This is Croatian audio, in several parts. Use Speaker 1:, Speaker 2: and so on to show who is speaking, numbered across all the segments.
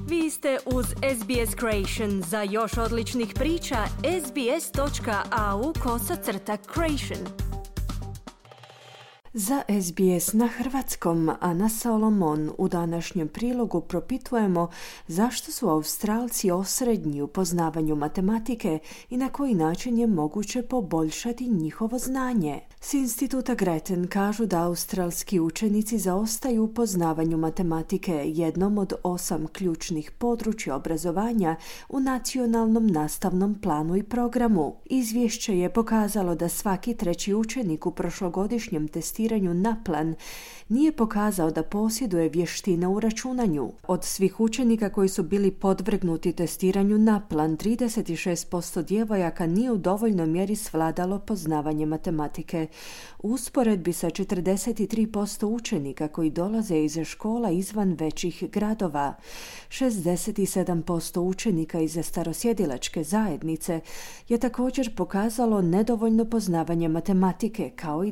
Speaker 1: Vi ste uz SBS Creation. Za još odličnih priča, sbs.au/creation.
Speaker 2: Za SBS na hrvatskom, Ana Solomon, u današnjem prilogu propitujemo zašto su Australci osrednji u poznavanju matematike i na koji način je moguće poboljšati njihovo znanje. S instituta Grattan kažu da australski učenici zaostaju u poznavanju matematike, jednom od 8 ključnih područja obrazovanja u nacionalnom nastavnom planu i programu. Izvješće je pokazalo da svaki treći učenik u prošlogodišnjem testiranju NAPLAN nije pokazao da posjeduje vještine u računanju. Od svih učenika koji su bili podvrgnuti testiranju NAPLAN, 36% djevojaka nije u dovoljnoj mjeri svladalo poznavanje matematike. U usporedbi sa 43% učenika koji dolaze iz škola izvan većih gradova. 67% učenika iz starosjedilačke zajednice je također pokazalo nedovoljno poznavanje matematike, kao i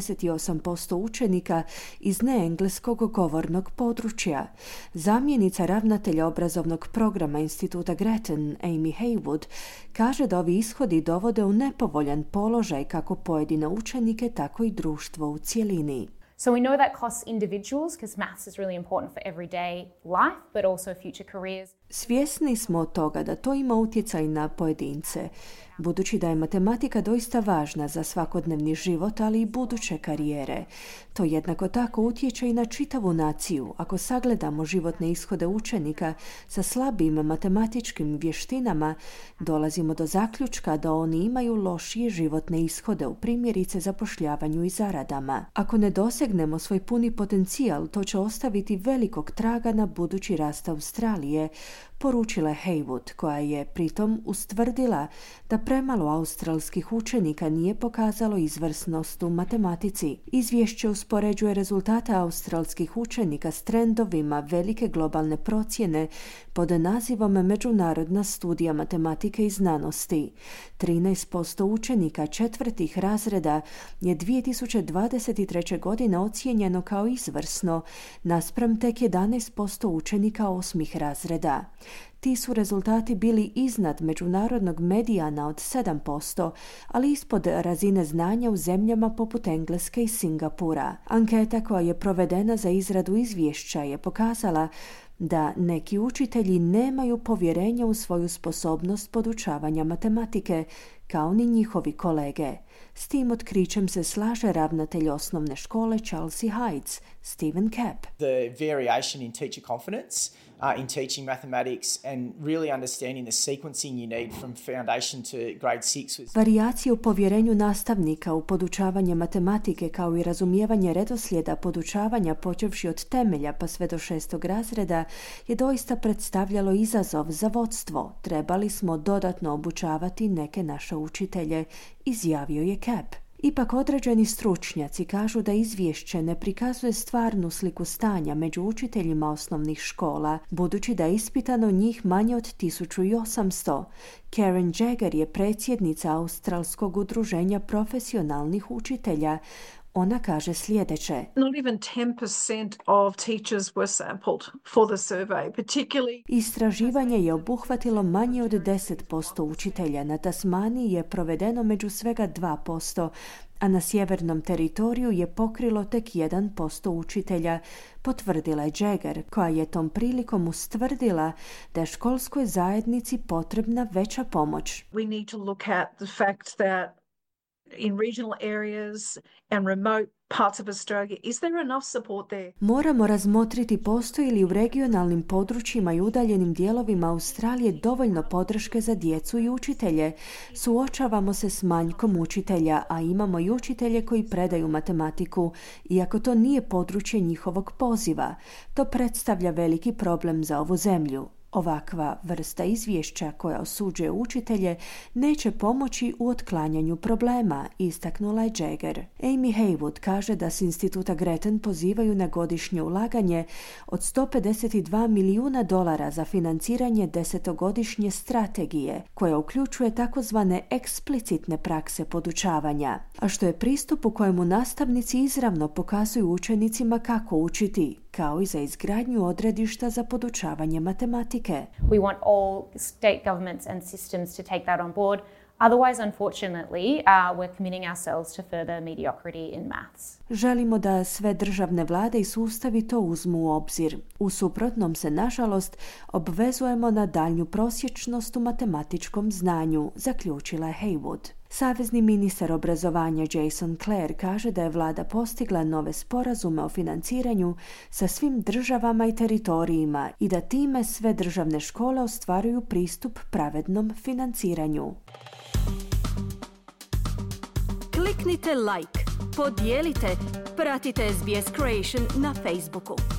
Speaker 2: 28% učenika iz neengleskog govornog područja. Zamjenica ravnatelja obrazovnog programa instituta Grattan, Amy Haywood, kaže da ovi ishodi dovode u nepovoljan položaj kako pojedine učenike, tako i društvo u cjelini.
Speaker 3: So we know that costs individuals because maths is really important for everyday life, but also future careers.
Speaker 2: Svjesni smo toga da to ima utjecaj na pojedince, budući da je matematika doista važna za svakodnevni život, ali i buduće karijere. To jednako tako utječe i na čitavu naciju. Ako sagledamo životne ishode učenika sa slabim matematičkim vještinama, dolazimo do zaključka da oni imaju lošije životne ishode u primjerice zapošljavanju i zaradama. Ako ne dosegnemo svoj puni potencijal, to će ostaviti velikog traga na budući rast Australije, poručila je Haywood, koja je pritom ustvrdila da premalo australskih učenika nije pokazalo izvrsnost u matematici. Izvješće uspoređuje rezultate australskih učenika s trendovima velike globalne procjene pod nazivom Međunarodna studija matematike i znanosti. 13% učenika četvrtih razreda je 2023. godine ocijenjeno kao izvrsno, naspram tek 11% učenika osmih razreda. Ti su rezultati bili iznad međunarodnog medijana od 7%, ali ispod razine znanja u zemljama poput Engleske i Singapura. Anketa koja je provedena za izradu izvješća je pokazala da neki učitelji nemaju povjerenja u svoju sposobnost podučavanja matematike, kao ni njihovi kolege. S tim otkrićem se slaže ravnatelj osnovne škole Chelsea Heights, Stephen Capp.
Speaker 4: The variation in teacher confidence in teaching mathematics and really understanding the sequencing you need from foundation to grade 6.
Speaker 2: Varijacije u povjerenju nastavnika u podučavanje matematike, kao i razumijevanje redoslijeda podučavanja počevši od temelja pa sve do 6. razreda, je doista predstavljalo izazov za vodstvo. Trebali smo dodatno obučavati neke naše učitelje, izjavio je Capp. Ipak određeni stručnjaci kažu da izvješće ne prikazuje stvarnu sliku stanja među učiteljima osnovnih škola, budući da je ispitano njih manje od 1800. Karen Jagger je predsjednica Australskog udruženja profesionalnih učitelja. Ona kaže sljedeće.
Speaker 5: Not even 10% of teachers were sampled for the survey, particularly.
Speaker 2: Istraživanje je obuhvatilo manje od 10% učitelja. Na Tasmaniji je provedeno među svega 2%, a na sjevernom teritoriju je pokrilo tek 1% učitelja, potvrdila je Jagger, koja je tom prilikom ustvrdila da je školskoj zajednici potrebna veća pomoć.
Speaker 5: We need to look at the fact that in regional areas and remote parts of Australia, is there enough support there?
Speaker 2: Moramo razmotriti postoji li u regionalnim područjima i udaljenim dijelovima Australije dovoljno podrške za djecu i učitelje. Suočavamo se s manjkom učitelja, a imamo i učitelje koji predaju matematiku, iako to nije područje njihovog poziva. To predstavlja veliki problem za ovu zemlju. Ovakva vrsta izvješća koja osuđuje učitelje neće pomoći u otklanjanju problema, istaknula je Jagger. Amy Haywood kaže da s instituta Grattan pozivaju na godišnje ulaganje od $152 milijuna za financiranje 10-godišnje strategije, koja uključuje takozvane eksplicitne prakse podučavanja, a što je pristup u kojemu nastavnici izravno pokazuju učenicima kako učiti, kao i za izgradnju odredišta za podučavanje matematike. matematike.
Speaker 3: We want all state governments and systems to take that on board. Otherwise, unfortunately, we're committing ourselves to further mediocrity in maths.
Speaker 2: Želimo da sve državne vlade i sustavi to uzmu u obzir. U suprotnom se, nažalost, obvezujemo na daljnju prosječnost u matematičkom znanju, zaključila je Haywood. Savezni ministar obrazovanja Jason Clare kaže da je vlada postigla nove sporazume o financiranju sa svim državama i teritorijima i da time sve državne škole ostvaruju pristup pravednom financiranju.
Speaker 1: Kliknite like, podijelite, pratite SBS Creation na Facebooku.